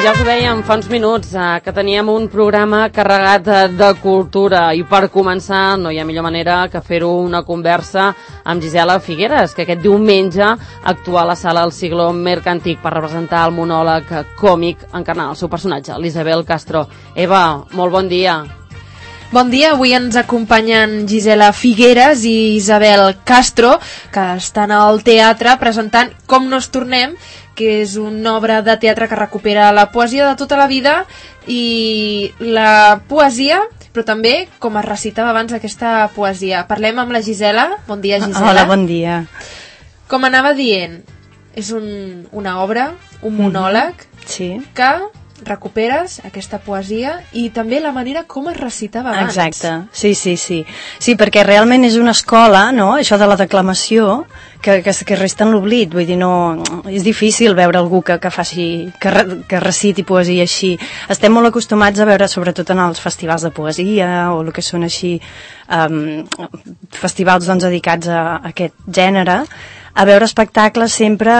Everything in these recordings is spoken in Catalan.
ja us ho dèiem fa uns minuts, que teníem un programa carregat de cultura i per començar no hi ha millor manera que fer-ho una conversa amb Gisela Figueres, que aquest diumenge actua a la sala del Siglo Mercantic per representar el monòleg còmic encarnant el seu personatge, l'Isabel Castro. Eva, molt bon dia. Bon dia, avui ens acompanyen Gisela Figueres i Isabel Castro, que estan al teatre presentant Com nos tornem, que és una obra de teatre que recupera la poesia de tota la vida i la poesia, però també com es recitava abans aquesta poesia. Parlem amb la Gisela. Bon dia, Gisela. Hola, bon dia. Com anava dient, és una obra, un monòleg, sí, que recuperes aquesta poesia i també la manera com es recitava abans. Exacte, sí, perquè realment és una escola, no?, això de la declamació, que resta en l'oblit, vull dir, no, és difícil veure algú que reciti poesia així. Estem molt acostumats a veure, sobretot en els festivals de poesia o el que són així, festivals doncs, dedicats a aquest gènere, a veure espectacles sempre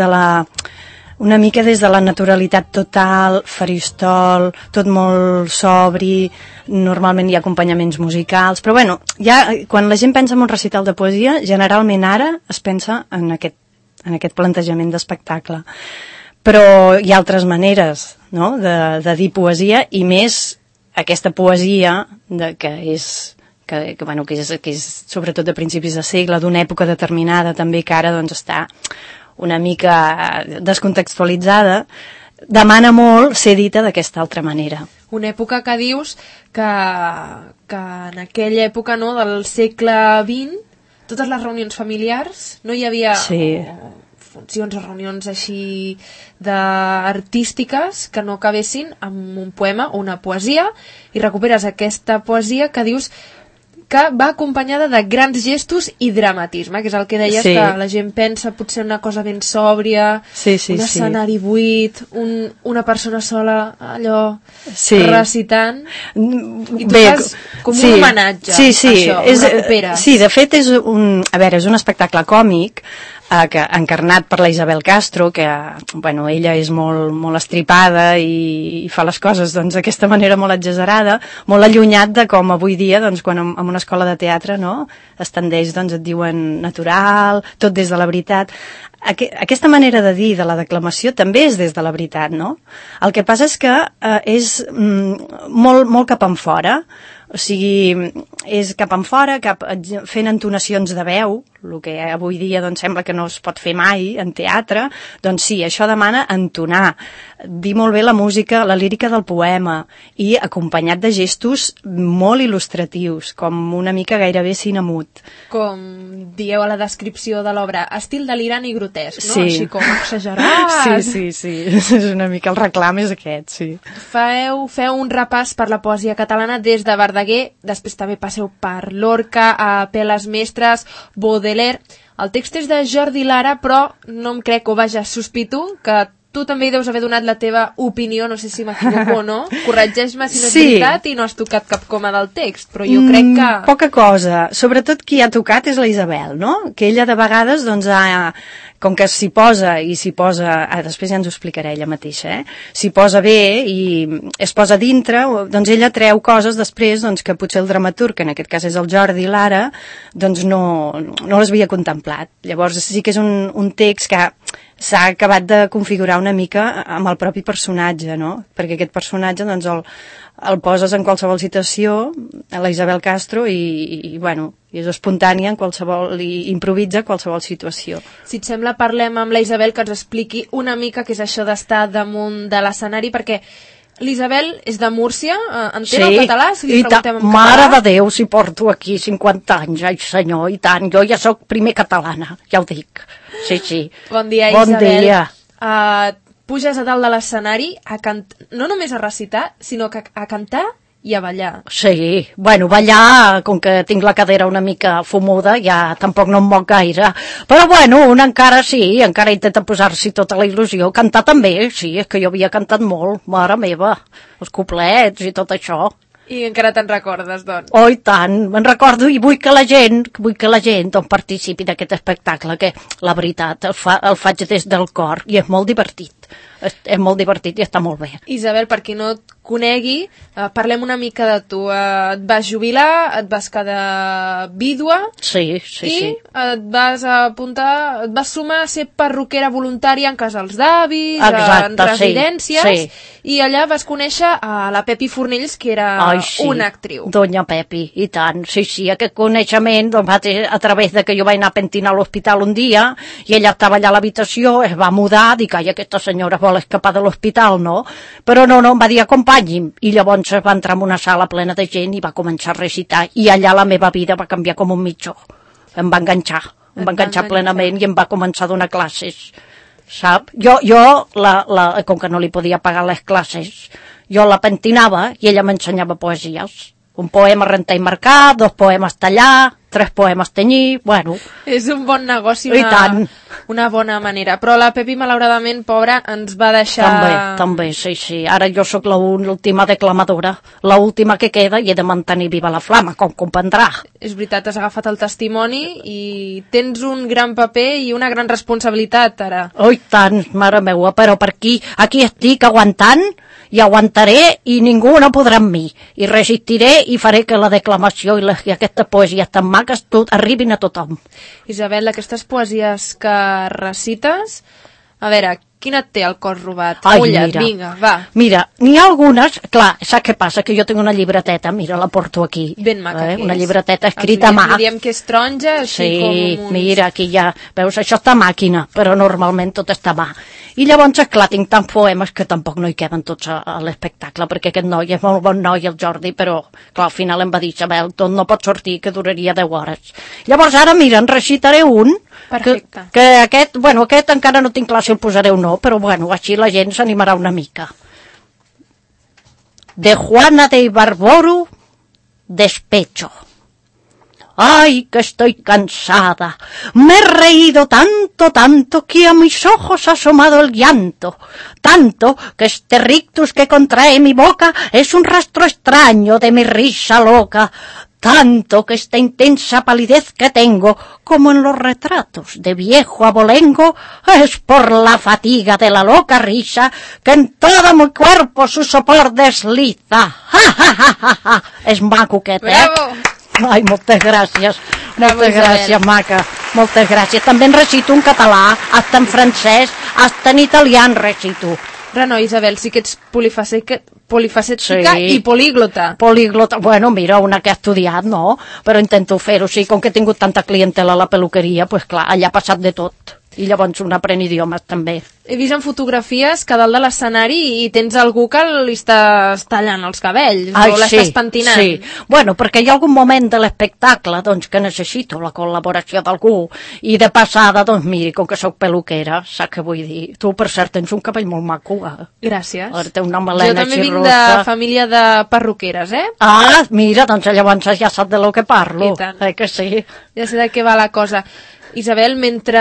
una mica des de la naturalitat total, faristol, tot molt sobri, normalment hi ha acompanyaments musicals, però bueno, ja quan la gent pensa en un recital de poesia, generalment ara es pensa en aquest plantejament d'espectacle. Però hi ha altres maneres, no?, de dir poesia, i més aquesta poesia que és sobretot de principis de segle, d'una època determinada també, que ara doncs està una mica descontextualitzada, demana molt ser dita d'aquesta altra manera. Una època que dius que en aquella època, no, del segle XX, totes les reunions familiars, no hi havia funcions o reunions així artístiques que no acabessin amb un poema o una poesia, i recuperes aquesta poesia que dius que va acompanyada de grans gestos i dramatisme, que és el que deies, que la gent pensa potser una cosa ben sòbria, un escenari buit, una persona sola allò recitant, i tu fas com un homenatge a això, ho recuperes. Sí, de fet és un espectacle còmic encarnat per la Isabel Castro, que bueno, ella és molt estripada i fa les coses d'aquesta manera molt exagerada, molt allunyat de com avui dia, quan en una escola de teatre, no, es tendeix, et diuen natural, tot des de la veritat. Aquesta manera de dir de la declamació també és des de la veritat, no? El que passa és que és molt cap enfora, o sigui, és cap enfora, fent entonacions de veu, el que avui dia sembla que no es pot fer mai en teatre, doncs sí, això demana entonar, dir molt bé la música, la lírica del poema, i acompanyat de gestos molt il·lustratius, com una mica gairebé cinemut. Com dieu a la descripció de l'obra, estil delirant i grotesc, no? Així com exagerat. Sí, és una mica el reclam és aquest, sí. Feu un repàs per la poesia catalana des de Verdaguer, després també passeu per Lorca, a Peles Mestres, Baudelaire. El text és de Jordi Lara, però no em crec, o vaja, sospito que tu també hi deus haver donat la teva opinió, no sé si m'equivoco o no, corregeix-me si no és veritat, i no has tocat cap coma del text, però jo crec que... Poca cosa, sobretot qui ha tocat és la Isabel, no? Que ella de vegades, com que s'hi posa, després ja ens ho explicarà ella mateixa, s'hi posa bé i es posa dintre, doncs ella treu coses després que potser el dramaturg, que en aquest cas és el Jordi Lara, doncs no les havia contemplat. Llavors sí que és un text que s'ha acabat de configurar una mica amb el propi personatge, no? Perquè aquest personatge el poses en qualsevol situació, a la Isabel Castro, i és espontània en qualsevol, i improvisa qualsevol situació. Si et sembla, parlem amb la Isabel, que ens expliqui una mica què és això d'estar damunt de l'escenari, perquè l'Isabel és de Múrcia, entén el català? Si li preguntem en català. Mare de Déu, si porto aquí 50 anys, ai senyor, i tant, jo ja sóc primer catalana, ja ho dic. Sí. Bon dia, Isabel. Bon dia. Puges a dalt de l'escenari no només a recitar, sinó a cantar i a ballar. Sí, ballar, com que tinc la cadera una mica fumuda, ja tampoc no em moc gaire. Però un encara intenta posar-s'hi tota la il·lusió. Cantar també, sí, és que jo havia cantat molt, mare meva, els coplets i tot això. I encara te'n recordes, doncs? Oh, i tant, me'n recordo, i vull que la gent participi d'aquest espectacle, que la veritat el faig des del cor i és molt divertit. és molt divertit i està molt bé. Isabel, per qui no et conegui, parlem una mica de tu. Et vas jubilar, et vas quedar vídua Sí. et vas apuntar, et vas sumar a ser perruquera voluntària en casals d'avis, en residències, i allà vas conèixer a la Pepi Fornells, que era una actriu. Doña Pepi, i tant, sí, aquest coneixement doncs, va ser a través de que jo vaig anar a pentinar a l'hospital un dia, i ella estava allà a l'habitació, es va mudar, dic, ai, aquesta senyora vol escapar de l'hospital, no? Però no, em va dir, acompanyi'm, i llavors va entrar en una sala plena de gent i va començar a recitar, i allà la meva vida va canviar com un mitjó. Em va enganxar plenament i em va començar a donar classes, sap? Jo com que no li podia pagar les classes, jo la pentinava i ella m'ensenyava poesies. Un poema rentar i marcar, 2 poemes tallar, 3 poemes tenyir, bueno... És un bon negoci, una bona manera. Però la Pepi, malauradament, pobra, ens va deixar... També, sí. Ara jo sóc l'última declamadora, l'última que queda, i he de mantenir viva la flama, com comprendrà. És veritat, has agafat el testimoni i tens un gran paper i una gran responsabilitat, ara. Oh, i tant, mare meua, però per aquí estic aguantant, i aguantaré i ningú no podrà amb mi, i resistiré i faré que la declamació i aquestes poesies tan maques arribin a tothom. Isabel, aquestes poesies que recites, a veure, quina et té el cor robat? Mulla't, vinga, va. Mira, n'hi ha algunes, clar, saps què passa? Que jo tinc una llibreteta, mira, la porto aquí. Ben maca que és. Una llibreteta escrita a mà. Diem que és taronja, així com... Mira, aquí ja, veus, això està a màquina, però normalment tot està a mà. I llavors, esclar, tinc tants poemes que tampoc no hi queden tots a l'espectacle, perquè aquest noi és molt bon noi, el Jordi, però, clar, al final em va dir, Isabel, tot no pot sortir, que duraria 10 hores. Llavors, ara, mira, en recitaré un, que aquest encara no tinc clar si el posaré o no, però, bueno, així la gent s'animarà una mica. De Juana de Ibarburu, despecho. ¡Ay, que estoy cansada! Me he reído tanto, que a mis ojos ha asomado el llanto. Tanto, que este rictus que contrae mi boca es un rastro extraño de mi risa loca. Tanto, que esta intensa palidez que tengo, como en los retratos de viejo abolengo, es por la fatiga de la loca risa que en todo mi cuerpo su sopor desliza. ¡Ja, ja, ja, ja, ja! És maco aquest, Bravo! Ai, moltes gràcies, maca, moltes gràcies. També en recito en català, hasta en francès, hasta en italià en recito. Però no, Isabel, sí que ets polifacètica i políglota. Políglota, bueno, mira, una que ha estudiat, no? Però intento fer-ho, sí, com que he tingut tanta clientela a la peluqueria, pues clar, allà ha passat de tot. I llavors un aprèn idiomes també. He vist en fotografies que dalt de l'escenari i tens algú que li estàs tallant els cabells o l'estàs pentinant. Sí, bueno, perquè hi ha algun moment de l'espectacle doncs, que necessito la col·laboració d'algú i de passada, doncs miri, com que sóc peluquera, saps què vull dir? Tu, per cert, tens un cabell molt maco. Gràcies. Té una melena jo també vinc de família de perruqueres, Ah, mira, doncs llavors ja saps de lo que parlo. I tant. Que sí. Ja sé de què va la cosa. Isabel, mentre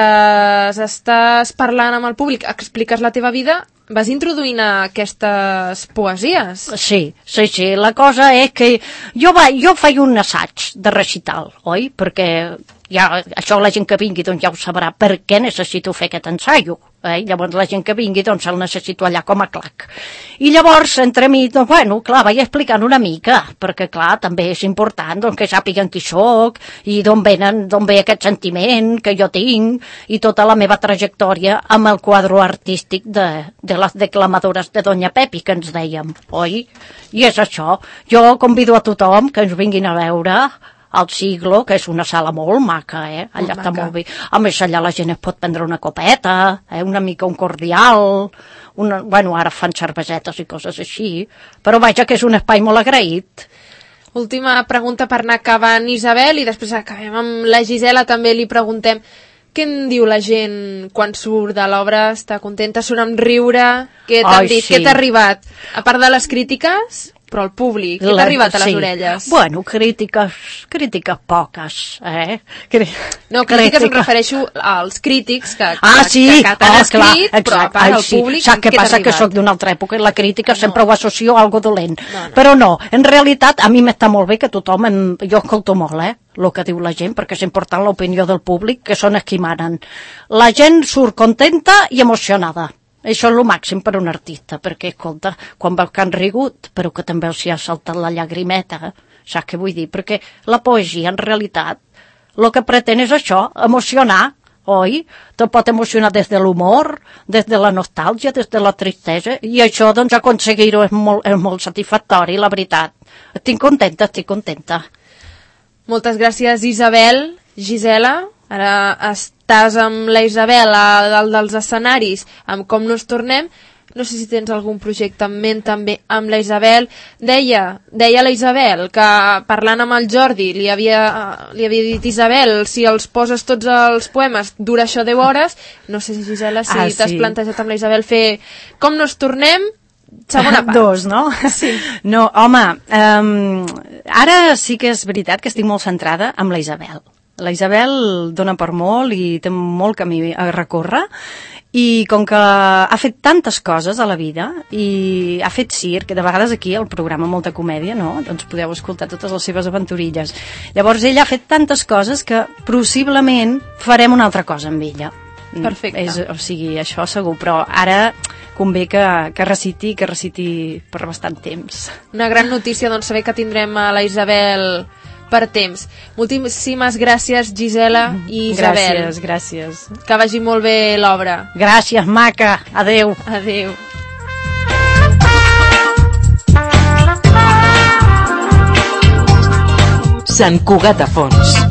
estàs parlant amb el públic, expliques la teva vida, vas introduint aquestes poesies. Sí. La cosa és que jo faig un assaig de recital, oi? Perquè això la gent que vingui doncs ja ho sabrà per què necessito fer aquest ensaio. Llavors la gent que vingui doncs el necessito allà com a clac. I llavors entre mi, doncs bueno, clar, vaig explicant una mica, perquè clar, també és important doncs, que sàpiguen qui sóc i d'on ve aquest sentiment que jo tinc i tota la meva trajectòria amb el quadre artístic de les declamadores de Doña Pepi que ens dèiem, oi? I és això, jo convido a tothom que ens vinguin a veure al Siglo, que és una sala molt maca, allà està molt bé. A més, allà la gent es pot prendre una copeta, una mica un cordial, bueno, ara fan cervesetes i coses així, però vaja que és un espai molt agraït. Última pregunta per anar acabant, Isabel, i després acabem amb la Gisela, també li preguntem què en diu la gent quan surt de l'obra? Està contenta? Surt amb riure? Què t'han dit? Què t'ha arribat? A part de les crítiques, però el públic, què t'ha arribat a les orelles? Bueno, crítiques poques, No, crítiques em refereixo als crítics que t'han escrit, però a part el públic, saps què passa? Que soc d'una altra època i la crítica sempre ho associo a algo dolent. Però no, en realitat a mi m'està molt bé que tothom, jo escolto molt, el que diu la gent, perquè és important l'opinió del públic, que són els qui manen. La gent surt contenta i emocionada. Això és el màxim per un artista, perquè, escolta, quan veus que han rigut, però que també els hi ha saltat la llagrimeta, saps què vull dir? Perquè la poesia, en realitat, el que pretén és això, emocionar, oi? Te pot emocionar des de l'humor, des de la nostàlgia, des de la tristesa, i això, doncs, aconseguir-ho és molt satisfactori, la veritat. Estic contenta. Moltes gràcies, Isabel. Gisela, ara estàs amb la Isabel a dalt dels escenaris, amb Com nos tornem. No sé si tens algun projecte en ment també amb la Isabel. Deia la Isabel que parlant amb el Jordi li havia dit Isabel, si els poses tots els poemes dura això 10 hores. No sé si, Gisela, si t'has plantejat amb la Isabel fer Com nos tornem, segona part. 2, no? Sí. No, home, ara sí que és veritat que estic molt centrada amb la Isabel. La Isabel dona per molt i té molt camí a recórrer, i com que ha fet tantes coses a la vida i ha fet circ, que de vegades aquí al programa Molta Comèdia, no? Doncs podeu escoltar totes les seves aventurilles. Llavors ella ha fet tantes coses que possiblement farem una altra cosa amb ella. Perfecte. O sigui, això segur, però ara convé que reciti per bastant temps. Una gran notícia, doncs, saber que tindrem a la Isabel per temps. Moltíssimes gràcies, Gisela i Isabel. Gràcies. Que vagi molt bé l'obra. Gràcies, maca. Adeu. Adeu. Sant Cugat a Fons.